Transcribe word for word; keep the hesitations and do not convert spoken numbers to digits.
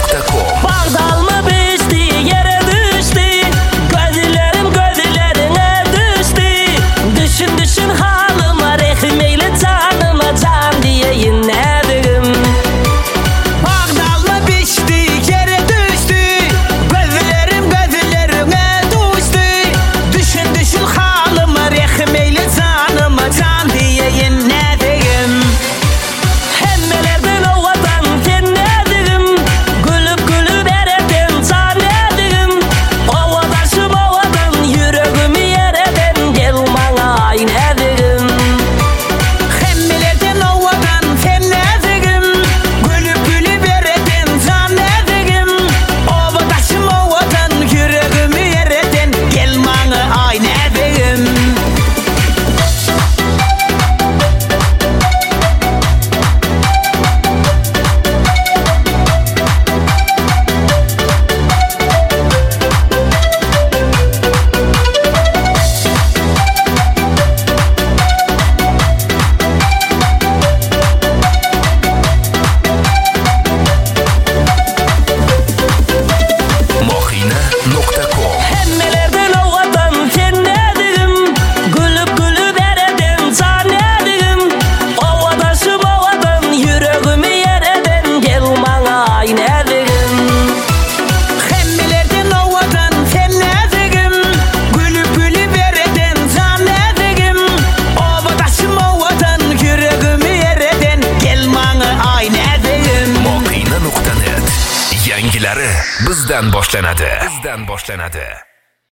nokta com. Bağdalma beşti, yere düştü. Gözlerim gözlerine düştü. Düşün düşün halıma, rehim eyle canıma, can diyeyim ne dedim. Bağdalma beşti, yere düştü. Gözlerim gözlerine düştü. Düşün düşün halıma, rehim eyle canıma, can diyeyim ne dedim. Hemmelerden ovadan sen ne dedim. Gülüp gülüp eredin can ne dedim. Ovadaşım ovadan yüreğimi yereden, gel bana ay ne dedim. Hemmelerden ovadan sen ne dedim. Gülüp gülüp eredin can ne dedim. Ovadaşım ovadan yüreğimi yereden, gel bana ay ne dedim. mohina nokta com. Hemmelerden ovadan sen ne dedim. Gülüp gülüp eredin can ne dedim. Ovadaşım ovadan yüreğimi yereden, gel bana ay ne dedim. Hemmelerden ovadan sen ne dedim. Gülüp gülüp eredin can ne dedim. Ovadaşım ovadan yüreğimi yereden, gel bana ay ne dedim. mohina nokta net. Yangilari bizdan boshlanadi. Bizdan boshlanadi.